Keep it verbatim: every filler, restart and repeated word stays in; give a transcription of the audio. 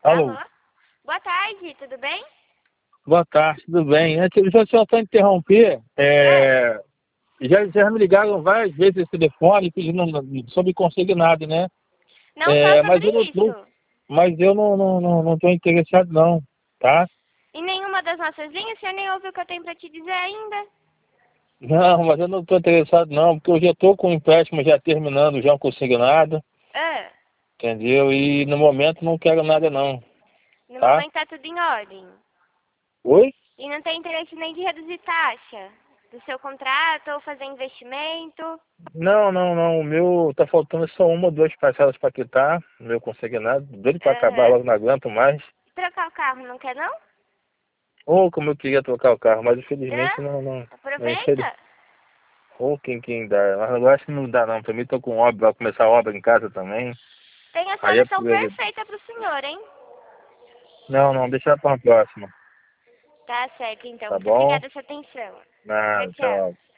Alô? Alô? Boa tarde, tudo bem? Boa tarde, tudo bem? Antes de só só interromper, é, já, já me ligaram várias vezes esse telefone pedindo sobre consignado, né? Não só É, mas sobre eu não tô, isso. mas eu não, não, não, não tô interessado não, tá? Em nenhuma das nossas linhas, você nem ouviu o que eu tenho pra te dizer ainda? Não, mas eu não tô interessado não, porque eu já tô com o empréstimo já terminando, já um consignado, Ah, entendeu? E no momento não quero nada não, no tá? momento tá tudo em ordem. Oi? E não tem interesse nem de reduzir taxa do seu contrato ou fazer investimento. Não, não, não. O meu tá faltando só uma ou duas parcelas para quitar. O meu consignado, doido para acabar, Aham. logo não aguento mais. Trocar o carro, não quer não? Ou como eu queria trocar o carro, mas Hã? infelizmente não, não, não infeliz. Aproveita. Ou quem, quem dá. Mas eu acho que não dá não. Pra mim tô com obra, vai começar obra em casa também. Tem a Aí é solução prioridade. perfeita pro senhor, hein? Não, não, deixa para uma próxima. Tá certo, então. Tá Muito bom? obrigada pela sua atenção. Tchau, Nada, tchau. tchau.